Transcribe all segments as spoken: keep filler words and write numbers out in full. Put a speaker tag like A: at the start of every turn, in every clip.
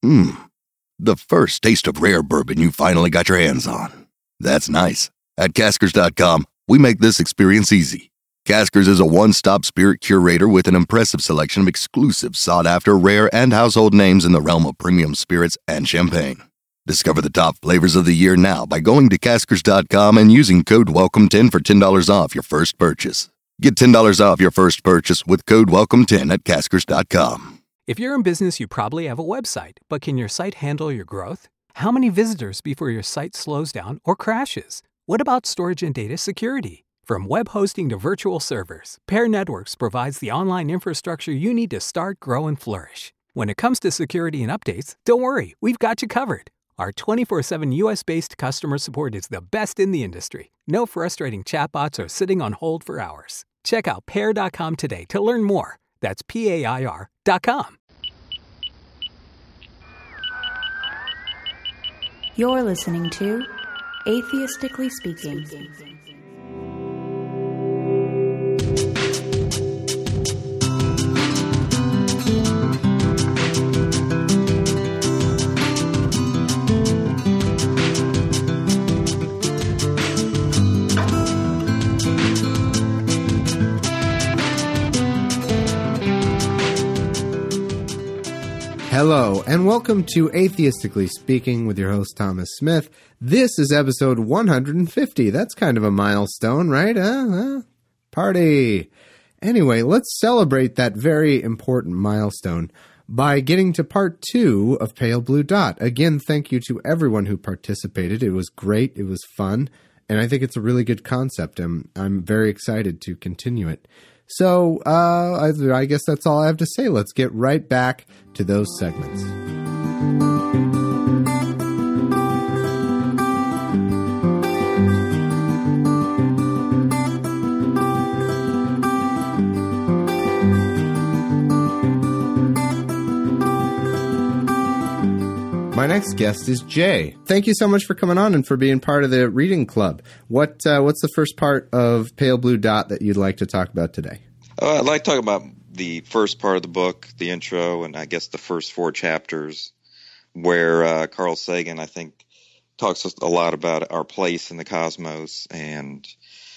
A: Mmm, the first taste of rare bourbon you finally got your hands on. That's nice. At Caskers dot com, we make this experience easy. Caskers is a one-stop spirit curator with an impressive selection of exclusive, sought-after, rare, and household names in the realm of premium spirits and champagne. Discover the top flavors of the year now by going to Caskers dot com and using code welcome ten for ten dollars off your first purchase. Get ten dollars off your first purchase with code welcome ten at Caskers dot com.
B: If you're in business, you probably have a website, but can your site handle your growth? How many visitors before your site slows down or crashes? What about storage and data security? From web hosting to virtual servers, Pair Networks provides the online infrastructure you need to start, grow, and flourish. When it comes to security and updates, don't worry, we've got you covered. Our twenty-four seven U S-based customer support is the best in the industry. No frustrating chatbots or sitting on hold for hours. Check out pair dot com today to learn more. That's P A I R dot com.
C: You're listening to Atheistically Speaking.
D: Hello, and welcome to Atheistically Speaking with your host, Thomas Smith. This is episode one hundred fifty. That's kind of a milestone, right? Uh, uh, party. Anyway, let's celebrate that very important milestone by getting to part two of Pale Blue Dot. Again, thank you to everyone who participated. It was great. It was fun. And I think it's a really good concept. I'm, I'm very excited to continue it. So uh, I, I guess that's all I have to say. Let's get right back to those segments. My next guest is Jay. Thank you so much for coming on and for being part of the reading club. What uh, what's the first part of Pale Blue Dot that you'd like to talk about today?
E: Uh, I'd like to talk about the first part of the book, the intro, and I guess the first four chapters, where uh, Carl Sagan, I think, talks a lot about our place in the cosmos and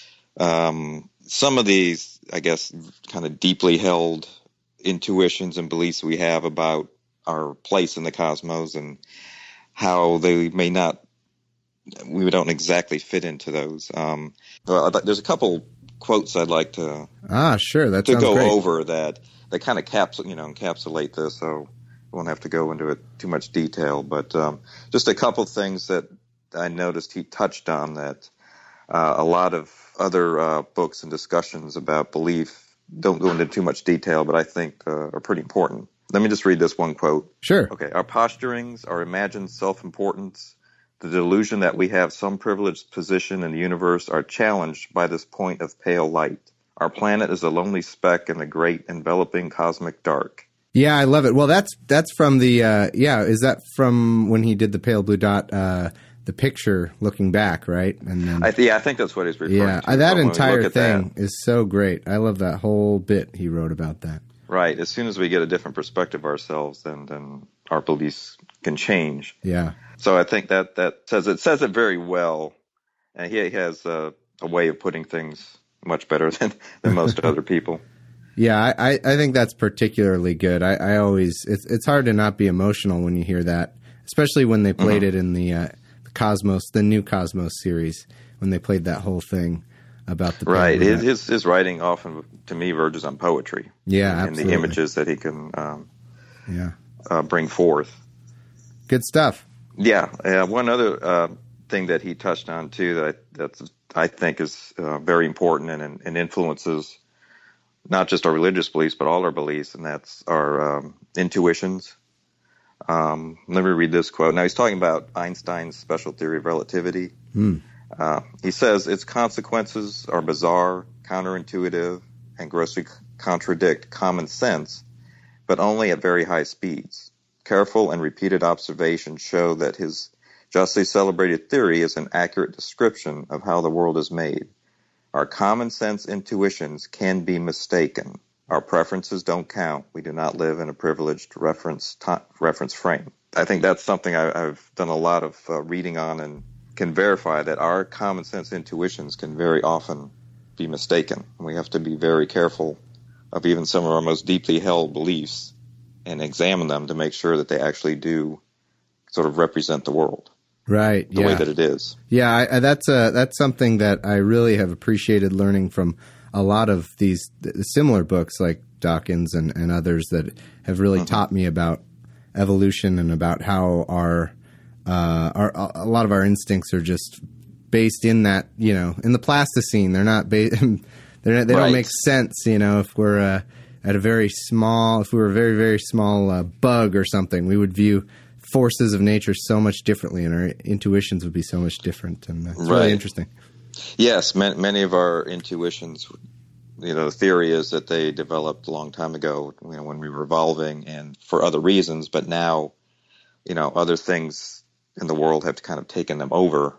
E: um, some of these, I guess, kind of deeply held intuitions and beliefs we have about our place in the cosmos and how they may not, we don't exactly fit into those. Um, well, there's a couple quotes I'd like to
D: ah sure that
E: to
D: sounds
E: go
D: great.
E: over that that kind of caps you know encapsulate this, so I won't have to go into it too much detail. But um, just a couple things that I noticed he touched on that uh, a lot of other uh, books and discussions about belief don't go into too much detail, but I think uh, are pretty important. Let me just read this one quote.
D: Sure.
E: Okay. Our posturings, our imagined self-importance, the delusion that we have some privileged position in the universe are challenged by this point of pale light. Our planet is a lonely speck in the great enveloping cosmic dark.
D: Yeah, I love it. Well, that's that's from the, uh, yeah, is that from when he did the Pale Blue Dot, uh, the picture looking back, right? And then,
E: I th- yeah, I think that's what he's referring
D: yeah,
E: to.
D: that
E: When we
D: entire
E: look at
D: thing
E: that,
D: is so great. I love that whole bit he wrote about that.
E: right. As soon as we get a different perspective of ourselves, then, then our beliefs can change.
D: Yeah.
E: So I think that, that says it says it very well, and he has a, a way of putting things much better than, than most other people.
D: Yeah, I, I think that's particularly good. I, I always it's it's hard to not be emotional when you hear that, especially when they played mm-hmm. it in the, uh, the Cosmos, the new Cosmos series, when they played that whole thing about the
E: right. His, his his writing often to me verges on poetry.
D: Yeah,
E: and,
D: absolutely.
E: And the images that he can um,
D: yeah
E: uh, bring forth.
D: Good stuff.
E: Yeah, uh, one other uh, thing that he touched on too that I, that's I think is uh, very important and, and influences not just our religious beliefs but all our beliefs, and that's our um, intuitions. Um, let me read this quote. Now he's talking about Einstein's special theory of relativity.
D: Mm.
E: Uh, he says its consequences are bizarre, counterintuitive, and grossly contradict common sense, but only at very high speeds. Careful and repeated observation show that his justly celebrated theory is an accurate description of how the world is made. Our common sense intuitions can be mistaken. Our preferences don't count. We do not live in a privileged reference to- reference frame. I think that's something I, I've done a lot of uh, reading on and can verify that our common sense intuitions can very often be mistaken. We have to be very careful of even some of our most deeply held beliefs and examine them to make sure that they actually do sort of represent the world.
D: Right.
E: The
D: yeah.
E: way that it is.
D: Yeah. I, I, that's uh, that's something that I really have appreciated learning from a lot of these similar books like Dawkins and, and others that have really mm-hmm. taught me about evolution and about how our, uh, our, a lot of our instincts are just based in that, you know, in the Plasticine. They're not, ba- they're not, they
E: right.
D: don't make sense, you know, if we're uh, at a very small, if we were a very, very small uh, bug or something, we would view forces of nature so much differently, and our intuitions would be so much different. And it's right. really interesting.
E: Yes, man, many of our intuitions, you know, the theory is that they developed a long time ago, you know, when we were evolving and for other reasons. But now, you know, other things in the world have kind of taken them over,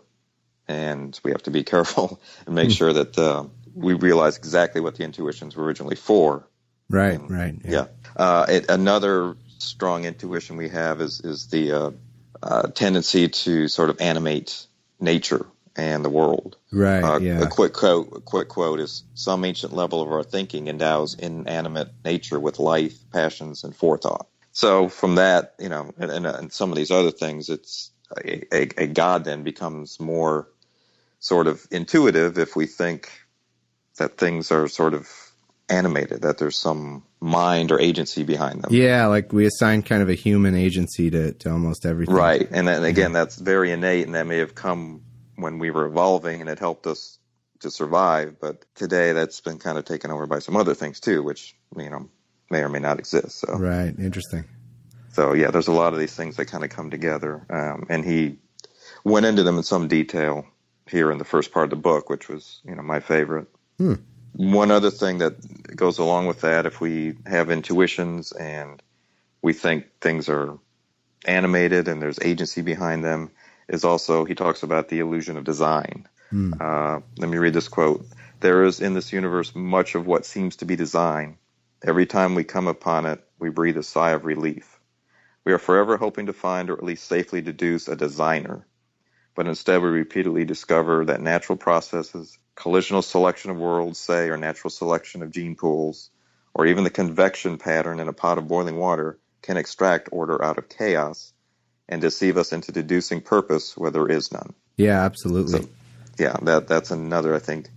E: and we have to be careful and make sure that uh, we realize exactly what the intuitions were originally for.
D: Right,
E: and,
D: right.
E: Yeah.
D: yeah.
E: Uh, it, another strong intuition we have is, is the uh, uh, tendency to sort of animate nature and the world.
D: Right.
E: Uh,
D: yeah.
E: A quick quote. A quick quote is: "Some ancient level of our thinking endows inanimate nature with life, passions, and forethought." So from that, you know, and, and, and some of these other things, it's a, a, a God then becomes more sort of intuitive if we think that things are sort of animated, that there's some mind or agency behind them.
D: Yeah, like we assign kind of a human agency to, to almost everything.
E: Right. And then again, that's very innate, and that may have come when we were evolving and it helped us to survive. But today that's been kind of taken over by some other things too, which, you know, may or may not exist. So
D: right. Interesting.
E: So yeah, there's a lot of these things that kind of come together. Um, and he went into them in some detail here in the first part of the book, which was, you know, my favorite.
D: Hmm.
E: One other thing that goes along with that, if we have intuitions and we think things are animated and there's agency behind them, is also, he talks about the illusion of design.
D: Hmm.
E: Uh, let me read this quote. "There is in this universe much of what seems to be design. Every time we come upon it, we breathe a sigh of relief. We are forever hoping to find or at least safely deduce a designer. But instead we repeatedly discover that natural processes, collisional selection of worlds, say, or natural selection of gene pools, or even the convection pattern in a pot of boiling water can extract order out of chaos and deceive us into deducing purpose where there is none."
D: Yeah, absolutely.
E: So, yeah, that that's another, I think,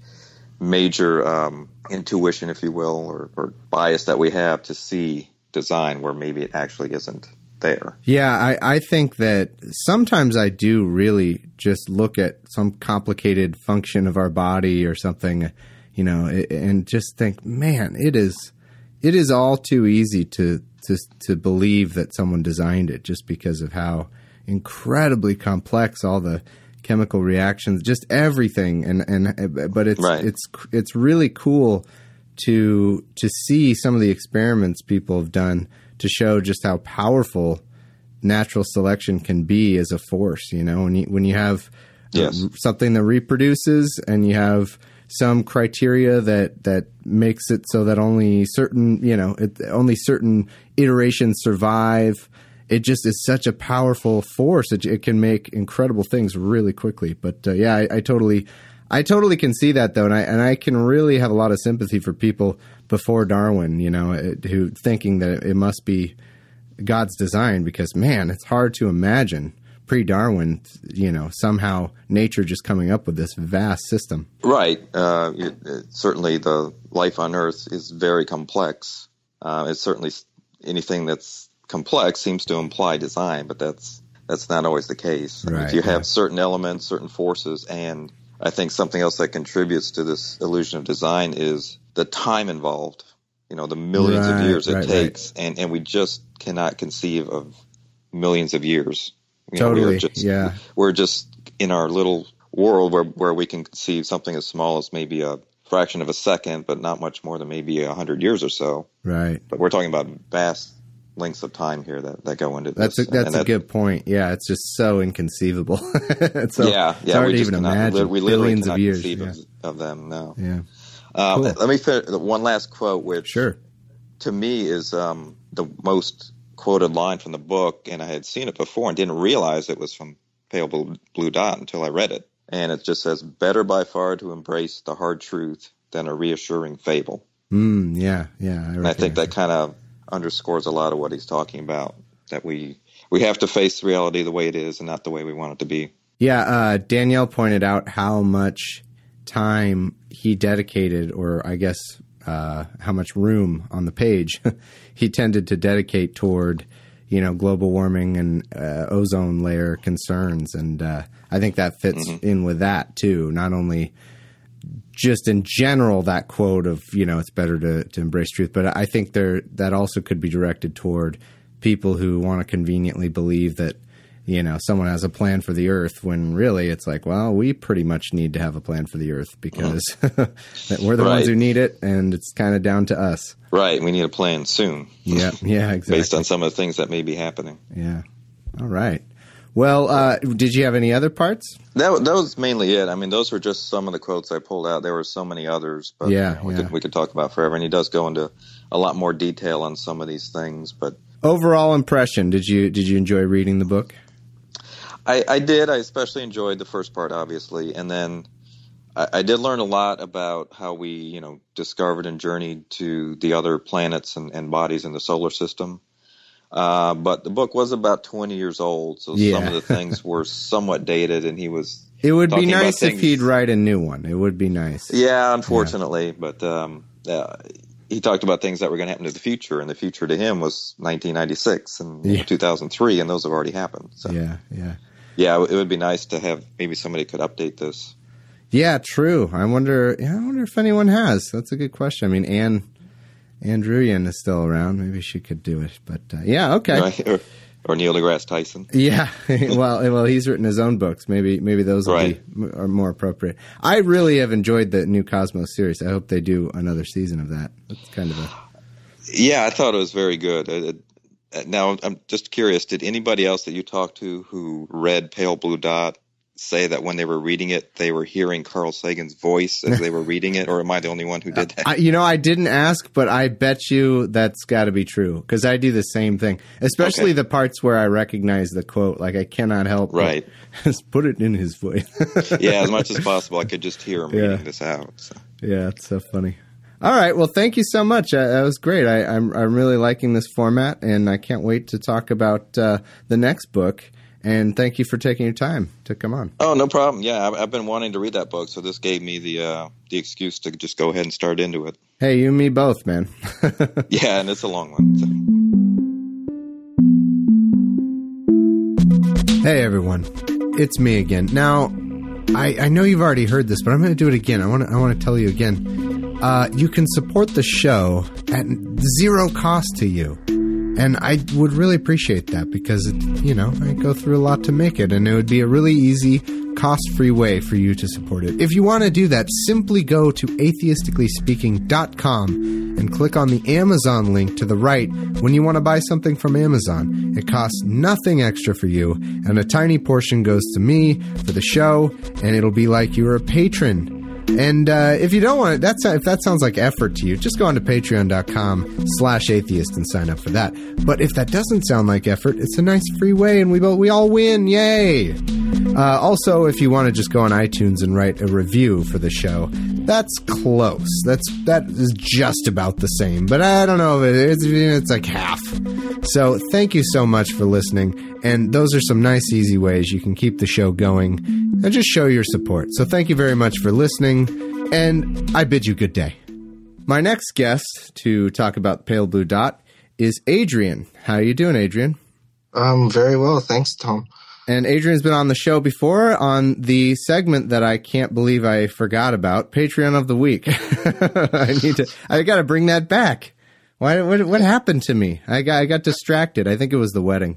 E: major um, intuition, if you will, or, or bias that we have to see design where maybe it actually isn't there.
D: Yeah, I, I think that sometimes I do really just look at some complicated function of our body or something, you know, and just think, man, it is it is all too easy to to to believe that someone designed it just because of how incredibly complex all the chemical reactions, just everything, and and but it's
E: right.
D: it's it's really cool to to see some of the experiments people have done to show just how powerful natural selection can be as a force. You know, when you when you have
E: yes.
D: something that reproduces and you have some criteria that that makes it so that only certain, you know, it, only certain iterations survive. It just is such a powerful force. It, it can make incredible things really quickly. But uh, yeah, I, I totally, I totally can see that though, and I and I can really have a lot of sympathy for people before Darwin, you know, it, who thinking that it must be God's design, because man, it's hard to imagine pre-Darwin, you know, somehow nature just coming up with this vast system.
E: Right. Uh, it, it, certainly, the life on Earth is very complex. Uh, it's certainly anything that's complex seems to imply design, but that's that's not always the case.
D: Right,
E: I mean, if you have
D: yeah.
E: certain elements, certain forces, and I think something else that contributes to this illusion of design is the time involved. You know, the millions
D: right,
E: of years it
D: right,
E: takes,
D: right.
E: and and we just cannot conceive of millions of years. You
D: totally,
E: know, we're just,
D: yeah.
E: We're just in our little world where where we can conceive something as small as maybe a fraction of a second, but not much more than maybe a hundred years or so.
D: Right.
E: But we're talking about vast lengths of time here that, that go into
D: that's
E: this.
D: A, that's
E: and
D: a
E: that,
D: good point. Yeah, it's just so inconceivable. it's so,
E: yeah, yeah.
D: It's hard
E: we
D: to
E: just
D: even
E: cannot,
D: imagine.
E: we literally
D: Billions
E: cannot
D: of years.
E: conceive
D: Yeah.
E: of, of them. No.
D: Yeah.
E: Um,
D: cool.
E: Let me fit one last quote, which
D: sure.
E: to me is um, the most quoted line from the book, and I had seen it before and didn't realize it was from Pale Blue, Blue Dot until I read it. And it just says, better by far to embrace the hard truth than a reassuring fable.
D: Mm, yeah, yeah. I
E: and I think that kind of underscores a lot of what he's talking about, that we we have to face reality the way it is and not the way we want it to be.
D: Yeah, uh, Danielle pointed out how much time he dedicated, or I guess uh, how much room on the page he tended to dedicate toward, you know, global warming and uh, ozone layer concerns. And uh, I think that fits mm-hmm. in with that, too. Not only just in general, that quote of, you know, it's better to, to embrace truth, but I think there that also could be directed toward people who want to conveniently believe that, you know, someone has a plan for the earth, when really it's like, well, we pretty much need to have a plan for the earth because mm-hmm. we're the right. ones who need it, and it's kind of down to us.
E: Right. We need a plan soon.
D: Yeah, yeah, exactly.
E: Based on some of the things that may be happening.
D: Yeah. All right. Well, uh, did you have any other parts?
E: That that was mainly it. I mean, those were just some of the quotes I pulled out. There were so many others, but
D: yeah,
E: you know, we,
D: yeah.
E: could, we could talk about forever. And he does go into a lot more detail on some of these things. But
D: overall impression, did you did you enjoy reading the book?
E: I, I did. I especially enjoyed the first part, obviously, and then I, I did learn a lot about how we, you know, discovered and journeyed to the other planets and, and bodies in the solar system. Uh, but the book was about twenty years old, so
D: yeah.
E: some of the things were somewhat dated, and he was.
D: It would be nice
E: things,
D: if he'd write a new one. It would be nice.
E: Yeah, unfortunately, yeah. but um, uh, he talked about things that were going to happen to the future, and the future to him was nineteen ninety-six and
D: yeah.
E: know, two thousand three, and those have already happened. So.
D: Yeah, yeah.
E: Yeah, it would be nice to have maybe somebody could update this.
D: Yeah, true. I wonder. Yeah, I wonder if anyone has. That's a good question. I mean, Anne Anne Druyan is still around. Maybe she could do it. But uh, yeah, okay.
E: Or, or Neil deGrasse Tyson.
D: Yeah. well, well, he's written his own books. Maybe maybe those will
E: right.
D: be are more appropriate. I really have enjoyed the new Cosmos series. I hope they do another season of that. That's kind of a.
E: Yeah, I thought it was very good. It, it, Now, I'm just curious, did anybody else that you talked to who read Pale Blue Dot say that when they were reading it, they were hearing Carl Sagan's voice as they were reading it, or am I the only one who did that?
D: I, you know, I didn't ask, but I bet you that's got to be true, because I do the same thing, especially okay. the parts where I recognize the quote. Like, I cannot help
E: right.
D: but just put it in his voice.
E: Yeah, as much as possible, I could just hear him
D: yeah.
E: reading this out. So.
D: Yeah, it's so funny. All right. Well, thank you so much. Uh, that was great. I, I'm I'm really liking this format, and I can't wait to talk about uh, the next book. And thank you for taking your time to come on.
E: Oh, no problem. Yeah, I've, I've been wanting to read that book, so this gave me the uh, the excuse to just go ahead and start into it.
D: Hey, you and me both, man.
E: Yeah, and it's a long one.
D: So. Hey, everyone. It's me again. Now, I, I know you've already heard this, but I'm going to do it again. I want to I want to tell you again. Uh, you can support the show at zero cost to you. And I would really appreciate that, because, it, you know, I go through a lot to make it, and it would be a really easy, cost-free way for you to support it. If you want to do that, simply go to atheistically speaking dot com and click on the Amazon link to the right when you want to buy something from Amazon. It costs nothing extra for you, and a tiny portion goes to me for the show, and it'll be like you're a patron. And uh, if you don't want it, that's, if that sounds like effort to you, just go on to patreon.com slash atheist and sign up for that. But if that doesn't sound like effort, it's a nice free way, and we both, we all win. Yay! Uh, also, if you want to just go on iTunes and write a review for the show, that's close. That's that is just about the same. But I don't know if it, it's, it's like half. So thank you so much for listening. And those are some nice, easy ways you can keep the show going and just show your support. So thank you very much for listening, and I bid you good day. My next guest to talk about Pale Blue Dot is Adrian. How are you doing, Adrian?
F: Um, very well, thanks, Tom.
D: And Adrian's been on the show before on the segment that I can't believe I forgot about, Patreon of the Week. I need to. I got to bring that back. Why? What, what happened to me? I got. I got distracted. I think it was the wedding.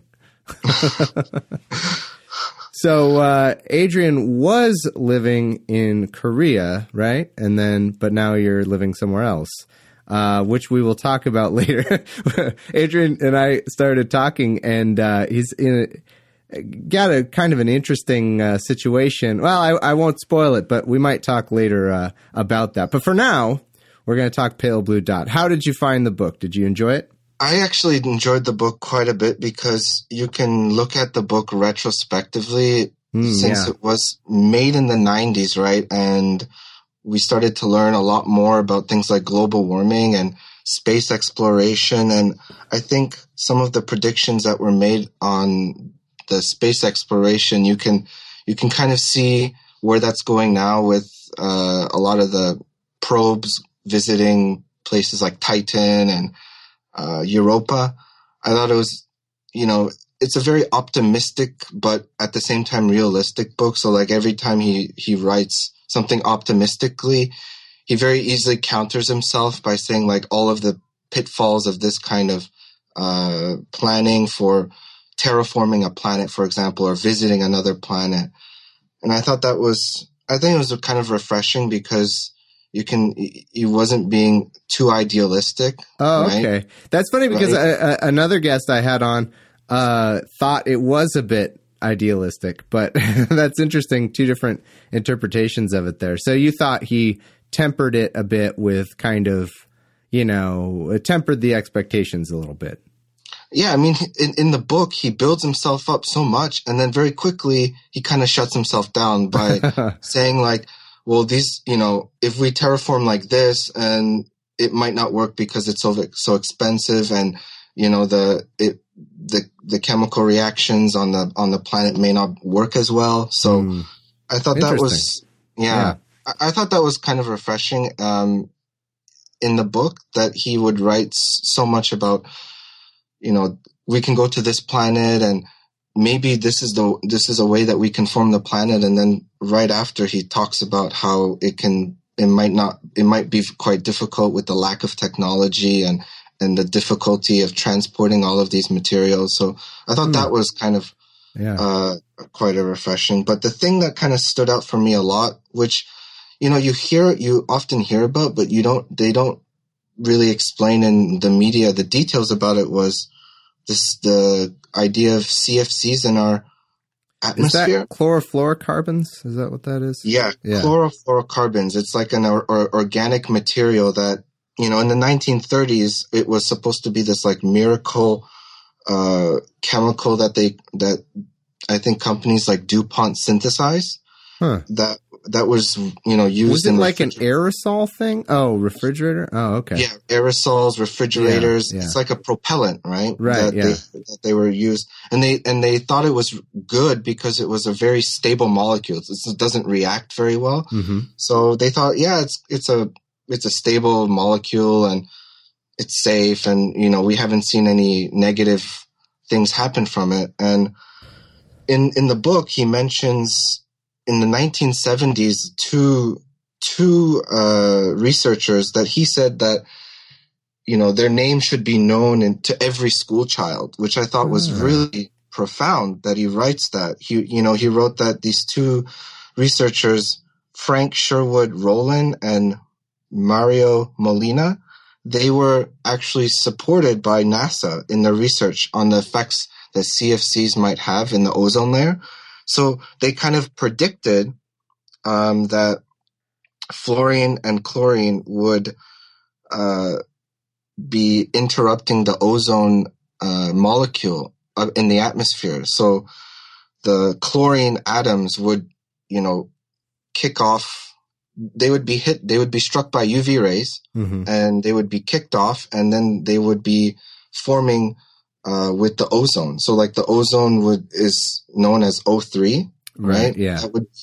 D: So uh, Adrian was living in Korea, right? And then, but now you're living somewhere else, uh, which we will talk about later. Adrian and I started talking, and uh, he's in a, got a kind of an interesting uh, situation. Well, I, I won't spoil it, but we might talk later uh, about that. But for now, we're going to talk Pale Blue Dot. How did you find the book? Did you enjoy it?
F: I actually enjoyed the book quite a bit because you can look at the book retrospectively mm, since yeah. it was made in the nineties, right? And we started to learn a lot more about things like global warming and space exploration. And I think some of the predictions that were made on the space exploration, you can you can kind of see where that's going now with uh, a lot of the probes visiting places like Titan and uh, Europa. I thought it was, you know, it's a very optimistic, but at the same time realistic book. So like every time he, he writes something optimistically, he very easily counters himself by saying like all of the pitfalls of this kind of uh, planning for terraforming a planet, for example, or visiting another planet. And I thought that was, I think it was kind of refreshing because you can, he wasn't being too idealistic.
D: Oh,
F: right?
D: okay. That's funny because
F: right?
D: I, I, another guest I had on uh, thought it was a bit idealistic, but that's interesting. Two different interpretations of it there. So you thought he tempered it a bit with kind of, you know, tempered the expectations a little bit.
F: Yeah, I mean, in, in the book, he builds himself up so much, and then very quickly, he kind of shuts himself down by saying, like, well, these, you know, if we terraform like this, and it might not work because it's so so expensive, and, you know, the it the the chemical reactions on the on the planet may not work as well. So mm. I thought that was, yeah, yeah. I, I thought that was kind of refreshing um, in the book that he would write so much about, you know, we can go to this planet and maybe this is the this is a way that we can form the planet. And then right after he talks about how it can, it might not, it might be quite difficult with the lack of technology and, and the difficulty of transporting all of these materials. So I thought mm. that was kind of yeah. uh, quite a refreshing. But the thing that kind of stood out for me a lot, which, you know, you hear, you often hear about, but you don't, they don't really explain in the media the details about it, was this the idea of C F Cs in our atmosphere.
D: Is that chlorofluorocarbons? Is that what that is?
F: Yeah, yeah. Chlorofluorocarbons. It's like an or, or organic material that, you know, in the nineteen thirties, it was supposed to be this like miracle uh, chemical that they that I think companies like DuPont synthesized. Huh. That that was, you know, used
D: was it
F: in
D: like an aerosol thing? Oh, refrigerator. Oh, okay.
F: Yeah, aerosols, refrigerators.
D: Yeah, yeah.
F: It's like a propellant, right?
D: Right.
F: That
D: yeah.
F: They, that they were used, and they and they thought it was good because it was a very stable molecule. It's, it doesn't react very well.
D: Mm-hmm.
F: So they thought, yeah, it's it's a it's a stable molecule and it's safe, and you know we haven't seen any negative things happen from it. And in in the book, he mentions, in the nineteen seventies, two two uh, researchers that he said that, you know, their name should be known in, to every school child, which I thought was mm. really profound that he writes that. He, you know, he wrote that these two researchers, Frank Sherwood Rowland and Mario Molina, they were actually supported by NASA in their research on the effects that C F Cs might have in the ozone layer. So they kind of predicted um, that fluorine and chlorine would uh, be interrupting the ozone uh, molecule in the atmosphere. So the chlorine atoms would, you know, kick off. They would be hit. They would be struck by U V rays, mm-hmm. and they would be kicked off, and then they would be forming Uh, with the ozone. So like the ozone would is known as O three, right?
D: right yeah.
F: That would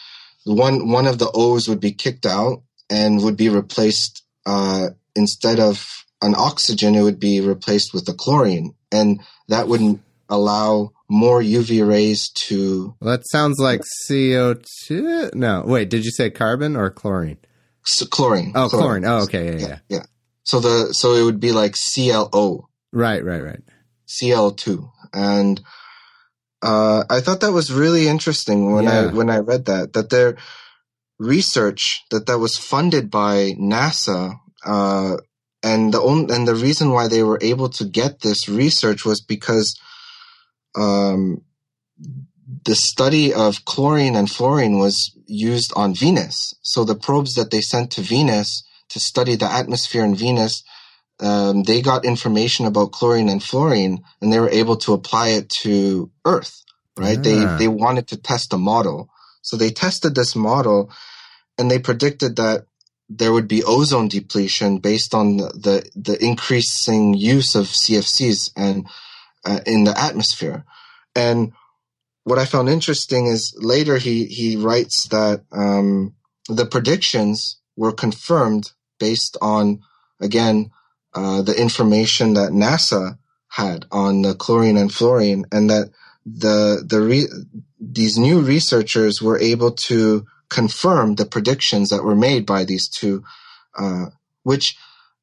F: one one of the O's would be kicked out and would be replaced uh, instead of an oxygen, it would be replaced with a chlorine, and that would allow more U V rays to.
D: Well, that sounds like C O two. No, wait, did you say carbon or chlorine?
F: So chlorine.
D: Oh,
F: chlorine.
D: chlorine. Oh, okay, yeah, yeah,
F: yeah, yeah. So the so it would be like C L O.
D: Right, right, right.
F: C L two. And uh, I thought that was really interesting when yeah. I when I read that, that their research, that that was funded by NASA, uh, and the only, and the reason why they were able to get this research was because um, the study of chlorine and fluorine was used on Venus. So the probes that they sent to Venus to study the atmosphere in Venus, um, they got information about chlorine and fluorine, and they were able to apply it to Earth, right? Ah. They they wanted to test a model. So they tested this model, and they predicted that there would be ozone depletion based on the, the, the increasing use of C F Cs and uh, in the atmosphere. And what I found interesting is later he, he writes that um, the predictions were confirmed based on, again, uh, the information that NASA had on the chlorine and fluorine, and that the the re- these new researchers were able to confirm the predictions that were made by these two, uh, which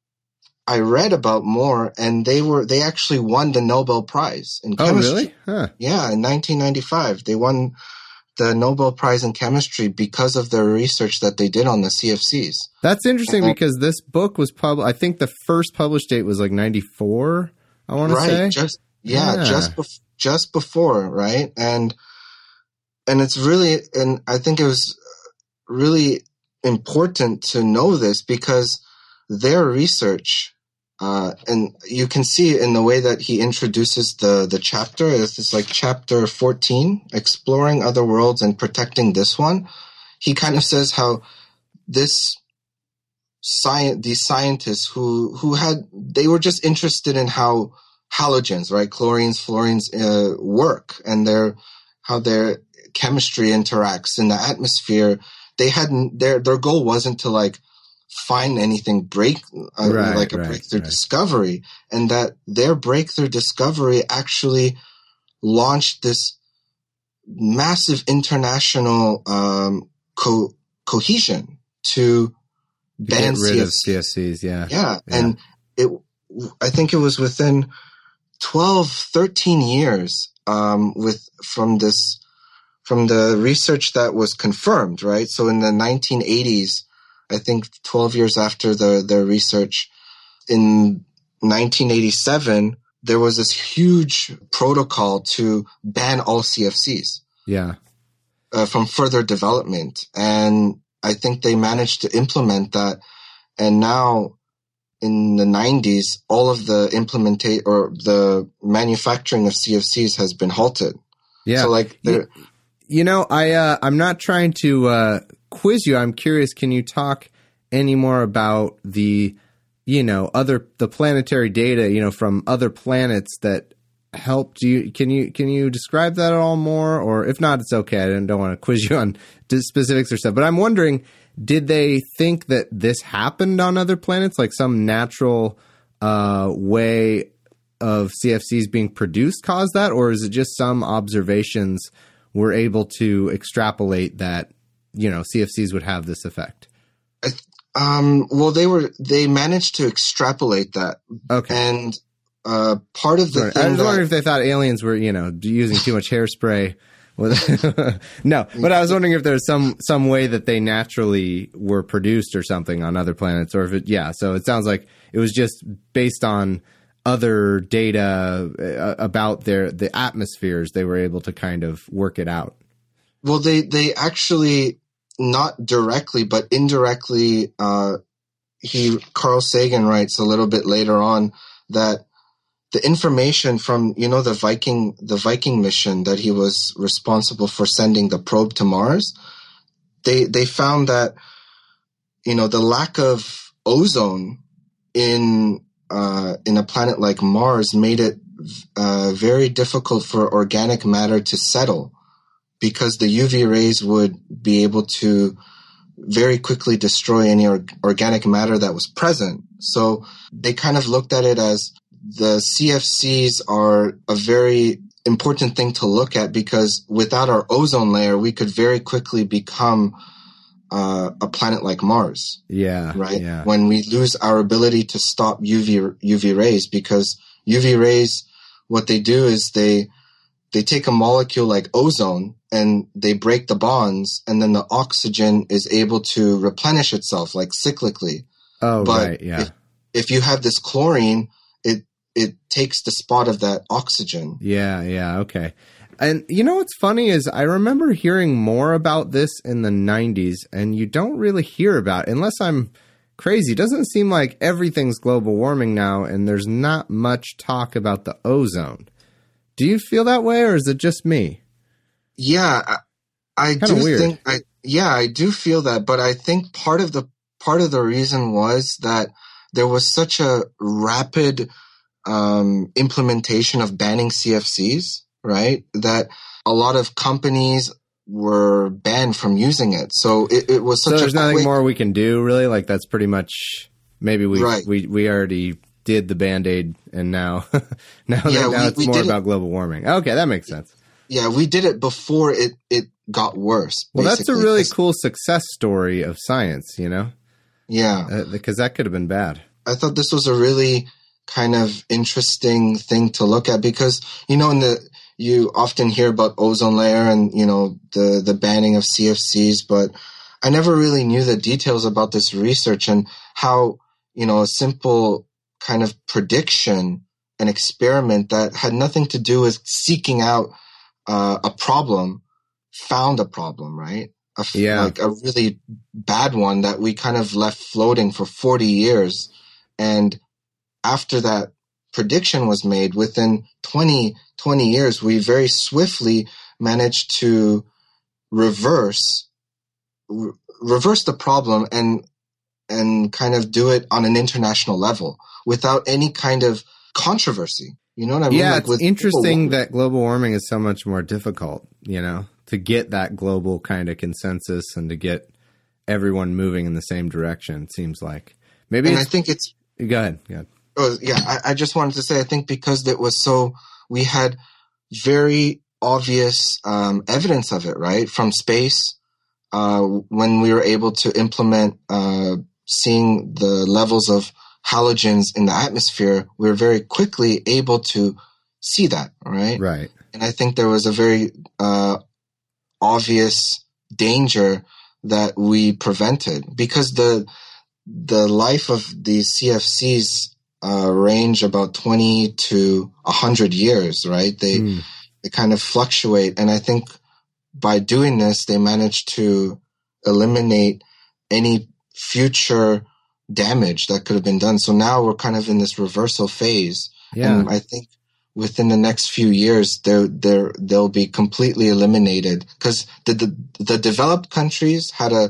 F: I read about more, and they were they actually won the Nobel Prize in chemistry.
D: Oh, really? Huh.
F: Yeah, in nineteen ninety-five, they won the Nobel Prize in chemistry because of their research that they did on the C F Cs.
D: That's interesting,
F: and,
D: because this book was published. I think the first published date was like ninety-four. I want to
F: right,
D: say,
F: just yeah,
D: yeah.
F: just bef- just before, right? And and it's really, and I think it was really important to know this because their research, uh, and you can see in the way that he introduces the, the chapter, it's like chapter fourteen, Exploring Other Worlds and Protecting This One. He kind of says how this science, these scientists who, who had, they were just interested in how halogens, right, chlorines, fluorines uh, work, and their, how their chemistry interacts in the atmosphere. They hadn't, their, their goal wasn't to like find anything break, uh,
D: right,
F: like a
D: right,
F: breakthrough
D: right.
F: discovery, and that their breakthrough discovery actually launched this massive international um, co- cohesion to ban
D: Get rid
F: C F
D: of C F Cs. Yeah.
F: yeah.
D: yeah.
F: And it, I think it was within twelve, thirteen years um, with, from this, from the research that was confirmed, right? So in the nineteen eighties, I think twelve years after the, the research, in nineteen eighty-seven, there was this huge protocol to ban all C F Cs.
D: Yeah.
F: Uh, from further development. And I think they managed to implement that. And now in the nineties, all of the implementate or the manufacturing of C F Cs has been halted.
D: Yeah.
F: So like,
D: you, you know, I, uh, I'm not trying to, uh, quiz you. I'm curious. Can you talk any more about the, you know, other, the planetary data, you know, from other planets that helped you? Can you, can you describe that at all more? Or if not, it's okay. I don't, don't want to quiz you on specifics or stuff, but I'm wondering, did they think that this happened on other planets, like some natural, uh, way of C F Cs being produced caused that? Or is it just some observations were able to extrapolate that, you know, C F Cs would have this effect?
F: Um, well, they were, they managed to extrapolate that.
D: Okay.
F: And, uh, part of the
D: Sorry,
F: thing
D: I was
F: that,
D: wondering if they thought aliens were, you know, using too much hairspray. With no, but I was wondering if there's some, some way that they naturally were produced or something on other planets, or if it, yeah. So it sounds like it was just based on other data uh, about their, the atmospheres. They were able to kind of work it out.
F: Well, they, they actually, not directly, but indirectly, uh, he, Carl Sagan writes a little bit later on that the information from, you know, the Viking, the Viking mission that he was responsible for sending the probe to Mars, they, they found that, you know, the lack of ozone in, uh, in a planet like Mars made it, uh, very difficult for organic matter to settle, because the U V rays would be able to very quickly destroy any or- organic matter that was present. So they kind of looked at it as the C F Cs are a very important thing to look at, because without our ozone layer, we could very quickly become uh, a planet like Mars.
D: Yeah.
F: Right.
D: Yeah.
F: When we lose our ability to stop U V U V rays, because U V rays, what they do is they they take a molecule like ozone and they break the bonds, and then the oxygen is able to replenish itself, like cyclically.
D: Oh,
F: but
D: right. Yeah.
F: If, if you have this chlorine, it it takes the spot of that oxygen.
D: Yeah. Yeah. Okay. And you know what's funny is I remember hearing more about this in the nineties, and you don't really hear about it unless I'm crazy. Doesn't it seem like everything's global warming now, and there's not much talk about the ozone? Do you feel that way, or is it just me?
F: Yeah, I, I do
D: weird.
F: think I yeah, I do feel that, but I think part of the part of the reason was that there was such a rapid um, implementation of banning C F Cs, right? That a lot of companies were banned from using it. So it, it was such
D: so
F: a
D: there's nothing
F: quick,
D: more we can do, really? Like, that's pretty much, maybe we
F: Right.
D: we, we already did the Band-Aid, and now, now,
F: Yeah,
D: now
F: we-
D: it's
F: we
D: more
F: did it-
D: about global warming. Okay, that makes sense.
F: Yeah, we did it before it, it got worse.
D: Well, that's a
F: basically.
D: really
F: 'Cause-
D: cool success story of science, you know?
F: Yeah.
D: Uh, because that could have been bad.
F: I thought this was a really kind of interesting thing to look at because, you know, in the, you often hear about ozone layer and, you know, the, the banning of C F Cs, but I never really knew the details about this research and how, you know, a simple kind of prediction, an experiment that had nothing to do with seeking out uh, a problem, found a problem, right? A f-
D: Yeah.
F: Like a really bad one that we kind of left floating for forty years. And after that prediction was made, within twenty, twenty years, we very swiftly managed to reverse, re- reverse the problem and, and kind of do it on an international level without any kind of controversy. You know what I mean?
D: Yeah,
F: Like
D: it's
F: with
D: interesting
F: people-
D: that global warming is so much more difficult, you know, to get that global kind of consensus and to get everyone moving in the same direction, it seems like. Maybe
F: and I
D: it's,
F: think it's,
D: go ahead, go ahead.
F: oh, yeah, I, I just wanted to say, I think because it was so, we had very obvious um, evidence of it, right? From space, uh, when we were able to implement uh, seeing the levels of halogens in the atmosphere, we were very quickly able to see that, right?
D: Right.
F: And I think there was a very uh, obvious danger that we prevented because the the life of these C F Cs uh, range about twenty to one hundred years, right? They
D: Mm.
F: they kind of fluctuate, and I think by doing this, they managed to eliminate any future damage that could have been done. So now we're kind of in this reversal phase,
D: Yeah.
F: and I think within the next few years, they're, they're, they'll be completely eliminated because the, the, the developed countries had a,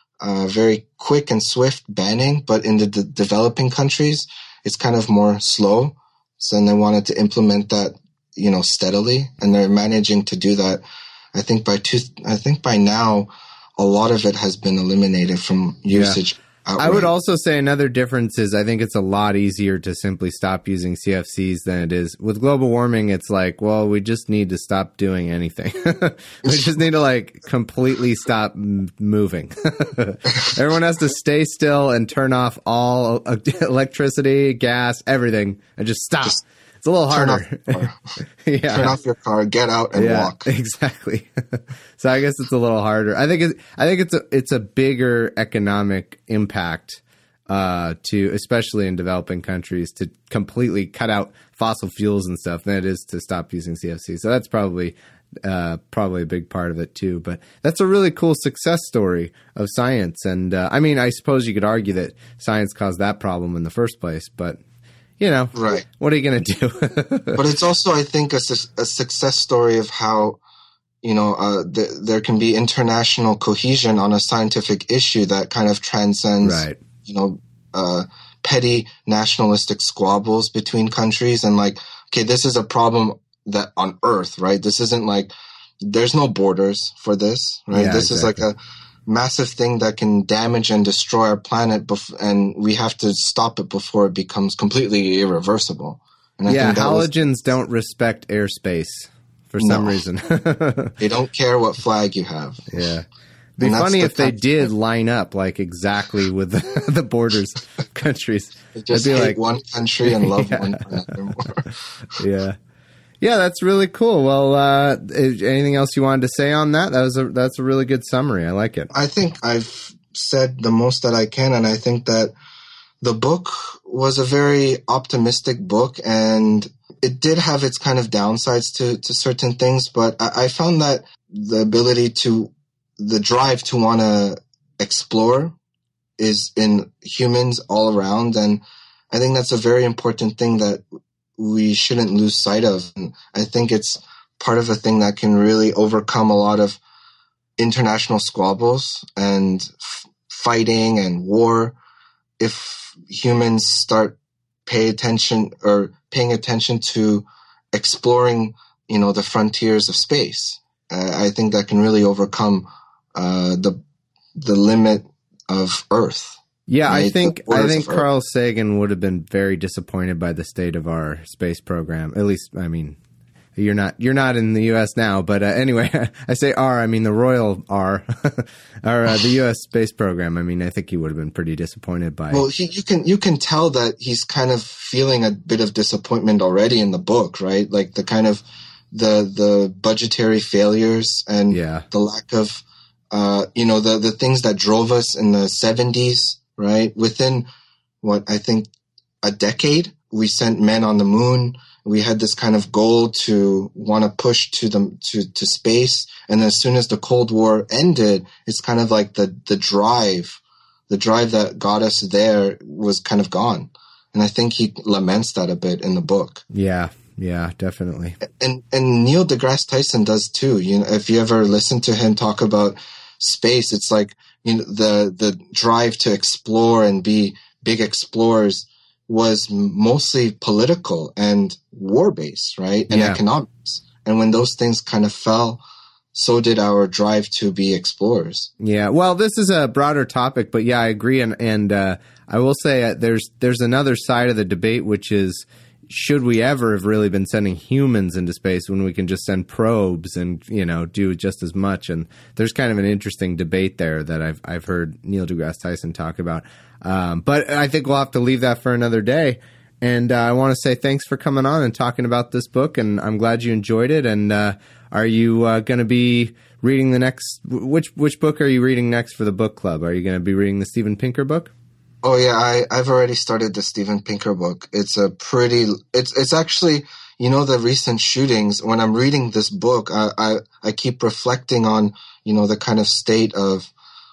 F: a very quick and swift banning, but in the, the developing countries, it's kind of more slow. So then they wanted to implement that, you know, steadily, and they're managing to do that. I think by two, I think by now, a lot of it has been eliminated from usage. Outright.
D: I would also say another difference is I think it's a lot easier to simply stop using C F Cs than it is with global warming. It's like, well, we just need to stop doing anything. We just need to like completely stop m- moving. Everyone has to stay still and turn off all uh, electricity, gas, everything, and just stop.
F: Just
D: it's a little
F: turn off
D: harder.
F: your car.
D: Yeah.
F: Turn off your car, get out, and
D: Yeah,
F: walk.
D: exactly. So I guess it's a little harder. I think it's, I think it's a, it's a bigger economic impact uh, to, especially in developing countries, to completely cut out fossil fuels and stuff than it is to stop using C F C. So that's probably uh, probably a big part of it too. But that's a really cool success story of science. And uh, I mean, I suppose you could argue that science caused that problem in the first place, but you know,
F: Right.
D: what are you going to do?
F: But it's also, I think, a, su- a success story of how, you know, uh, th- there can be international cohesion on a scientific issue that kind of transcends,
D: Right.
F: you know, uh, petty nationalistic squabbles between countries. And like, okay, this is a problem that on Earth, right? This isn't like, there's no borders for this, right?
D: Yeah,
F: this
D: exactly.
F: is like a massive thing that can damage and destroy our planet, bef- and we have to stop it before it becomes completely irreversible. And I
D: Yeah,
F: think that was-
D: halogens don't respect airspace for some
F: No.
D: reason.
F: They don't care what flag you have.
D: Yeah. Be
F: And that's
D: funny
F: the
D: if they
F: kind of-
D: did line up like exactly with the, the borders countries.
F: They just
D: I'd be
F: hate
D: like,
F: one country and love
D: Yeah.
F: one another more.
D: yeah. Yeah, that's really cool. Well, uh, is- anything else you wanted to say on that? That was a, that's a really good summary. I like it.
F: I think I've said the most that I can, and I think that the book was a very optimistic book, and it did have its kind of downsides to, to certain things, but I, I found that the ability to, the drive to want to explore is in humans all around. And I think that's a very important thing that we shouldn't lose sight of. And I think it's part of a thing that can really overcome a lot of international squabbles and f- fighting and war if humans start pay attention or paying attention to exploring, you know, the frontiers of space. Uh, I think that can really overcome uh, the the limit of Earth.
D: Yeah,
F: right?
D: I think I think
F: of
D: Carl Sagan would have been very disappointed by the state of our space program. At least, I mean, you're not you're not in the U S now, but uh, anyway, I say R, I mean the royal R, or uh, the U S space program. I mean, I think he would have been pretty disappointed by.
F: Well, he, you can you can tell that he's kind of feeling a bit of disappointment already in the book, right? Like the kind of the the budgetary failures and
D: yeah.
F: the lack of uh, you know the the things that drove us in the seventies. Right? Within what I think a decade, we sent men on the moon. We had this kind of goal to want to push to the to, to space. And as soon as the Cold War ended, it's kind of like the, the drive, the drive that got us there was kind of gone. And I think he laments that a bit in the book.
D: Yeah, yeah, definitely.
F: And and Neil deGrasse Tyson does too. You know, if you ever listen to him talk about space, it's like, you know, the the drive to explore and be big explorers was mostly political and war based, right? And
D: yeah.
F: economics. And when those things kind of fell, so did our drive to be explorers.
D: Yeah. Well, this is a broader topic, but yeah, I agree. And and uh, I will say uh, there's there's another side of the debate, which is, should we ever have really been sending humans into space when we can just send probes and, you know, do just as much? And there's kind of an interesting debate there that I've I've heard Neil deGrasse Tyson talk about. Um, but I think we'll have to leave that for another day. And uh, I want to say thanks for coming on and talking about this book. And I'm glad you enjoyed it. And uh, are you uh, going to be reading the next? Which which book are you reading next for the book club? Are you going to be reading the Steven Pinker book?
F: Oh yeah, I, I've already started the Steven Pinker book. It's a pretty, it's, it's actually, you know, the recent shootings. When I'm reading this book, I, I, I keep reflecting on, you know, the kind of state of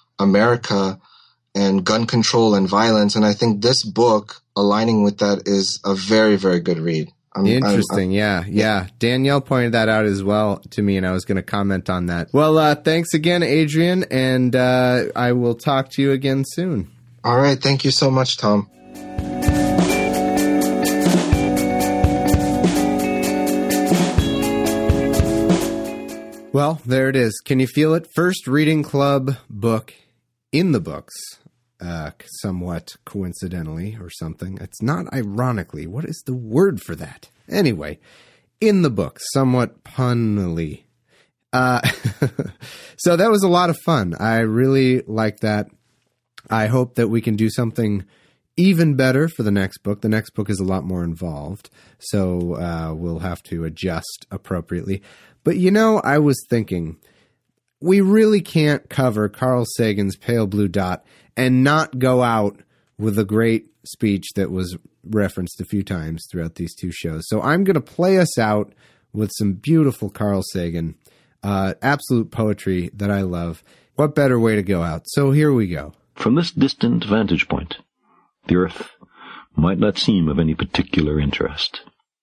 F: America and gun control and violence. And I think this book, aligning with that, is a very, very good read. I'm,
D: Interesting.
F: I'm, I'm,
D: yeah, yeah. Danielle pointed that out as well to me, and I was going to comment on that. Well, uh, thanks again, Adrian, and uh, I will talk to you again soon.
F: All right. Thank you so much, Tom.
D: Well, there it is. Can you feel it? First reading club book in the books, uh, somewhat coincidentally or something. It's not ironically. What is the word for that? Anyway, in the books, somewhat punnily. Uh, so that was a lot of fun. I really liked that. I hope that we can do something even better for the next book. The next book is a lot more involved, so uh, we'll have to adjust appropriately. But, you know, I was thinking, we really can't cover Carl Sagan's Pale Blue Dot and not go out with a great speech that was referenced a few times throughout these two shows. So I'm going to play us out with some beautiful Carl Sagan, uh, absolute poetry that I love. What better way to go out? So here we go.
G: From this distant vantage point, the Earth might not seem of any particular interest.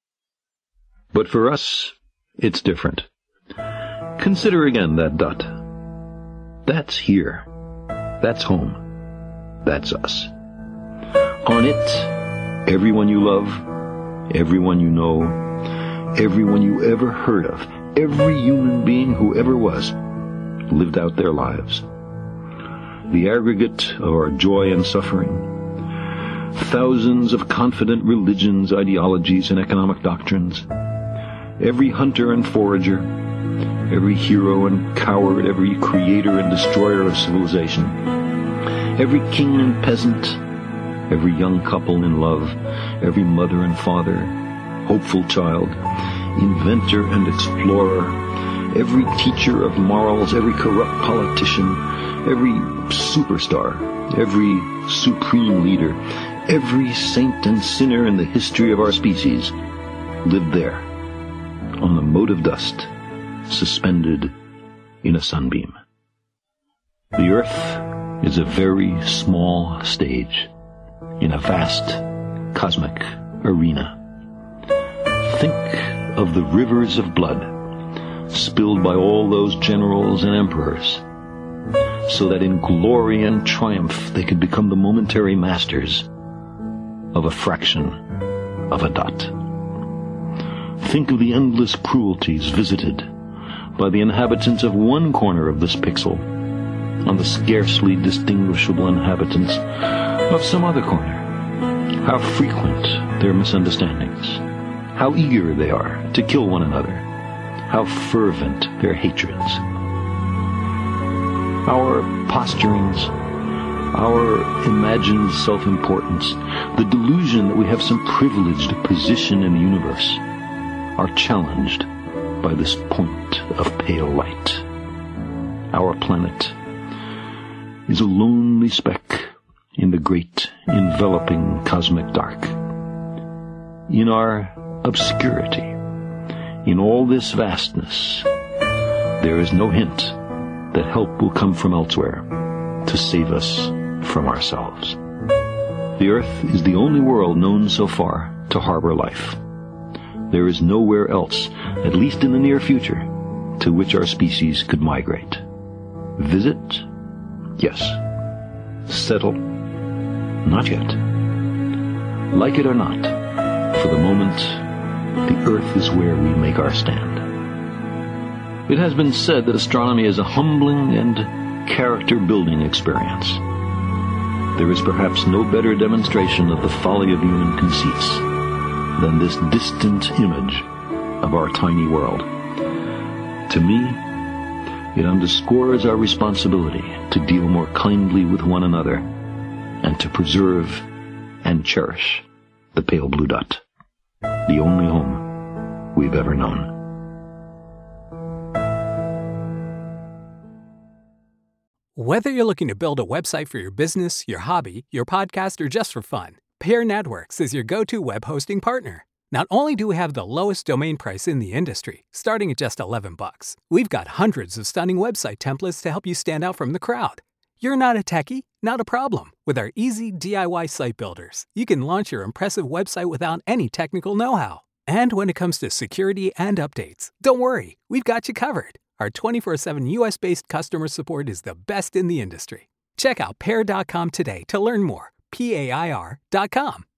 G: But for us, it's different. Consider again that dot. That's here. That's home. That's us. On it, everyone you love, everyone you know, everyone you ever heard of, every human being who ever was, lived out their lives. The aggregate of our joy and suffering, thousands of confident religions, ideologies, and economic doctrines, every hunter and forager, every hero and coward, every creator and destroyer of civilization, every king and peasant, every young couple in love, every mother and father, hopeful child, inventor and explorer, every teacher of morals, every corrupt politician, every superstar, every supreme leader, every saint and sinner in the history of our species lived there, on the mote of dust, suspended in a sunbeam. The Earth is a very small stage in a vast cosmic arena. Think of the rivers of blood spilled by all those generals and emperors, so that in glory and triumph they could become the momentary masters of a fraction of a dot. Think of the endless cruelties visited by the inhabitants of one corner of this pixel on the scarcely distinguishable inhabitants of some other corner. How frequent their misunderstandings, how eager they are to kill one another, how fervent their hatreds. Our posturings, our imagined self-importance, the delusion that we have some privileged position in the universe, are challenged by this point of pale light. Our planet is a lonely speck in the great enveloping cosmic dark. In our obscurity, in all this vastness, there is no hint that help will come from elsewhere to save us from ourselves. The Earth is the only world known so far to harbor life. There is nowhere else, at least in the near future, to which our species could migrate. Visit? Yes. Settle? Not yet. Like it or not, for the moment, the Earth is where we make our stand. It has been said that astronomy is a humbling and character-building experience. There is perhaps no better demonstration of the folly of human conceits than this distant image of our tiny world. To me, it underscores our responsibility to deal more kindly with one another and to preserve and cherish the pale blue dot, the only home we've ever known.
B: Whether you're looking to build a website for your business, your hobby, your podcast, or just for fun, Pair Networks is your go-to web hosting partner. Not only do we have the lowest domain price in the industry, starting at just eleven bucks, we've got hundreds of stunning website templates to help you stand out from the crowd. You're not a techie? Not a problem. With our easy D I Y site builders, you can launch your impressive website without any technical know-how. And when it comes to security and updates, don't worry, we've got you covered. Our twenty-four seven U S-based customer support is the best in the industry. Check out pair dot com today to learn more. P A I R dot com.